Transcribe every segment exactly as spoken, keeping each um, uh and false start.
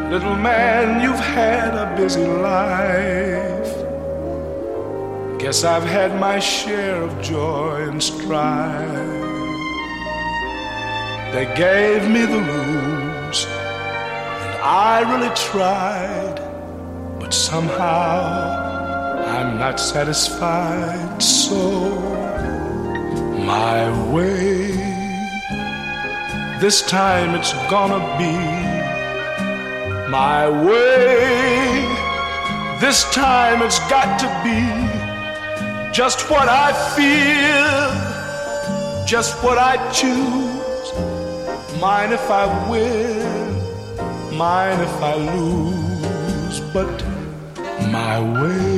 Little man, you've had a busy life. Guess I've had my share of joy and strife. They gave me the rules, and I really tried, but somehow I'm not satisfied. So my way, this time it's gonna be my way. This time it's got to be just what I feel, just what I choose. Mine if I win, mine if I lose, but my way.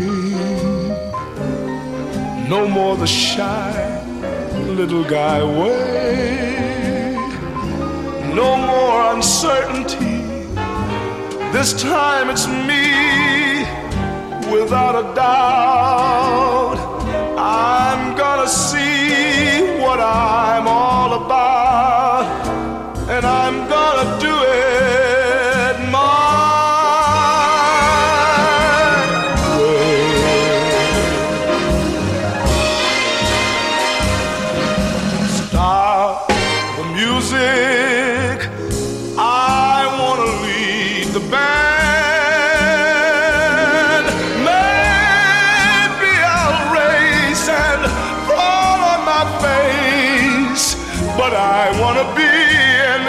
No more the shy little guy way. No more uncertainty. This time it's me, without a doubt. I'm gonna see what I'm all about, and I'm gonna do it my way. Stop the music, I wanna lead the band. Maybe I'll race and fall on my face, but I wanna be in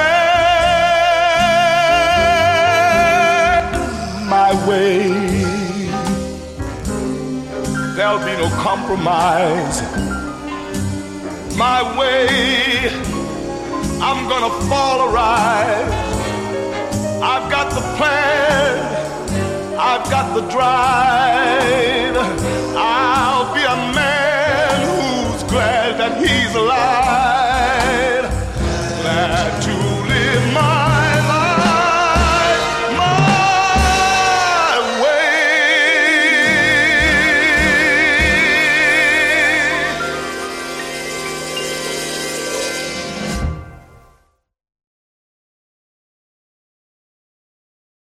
command. My way, there'll be no compromise. My way, I'm gonna fall alright. I've got the plan, I've got the drive. I'll be a man who's glad that he's alive.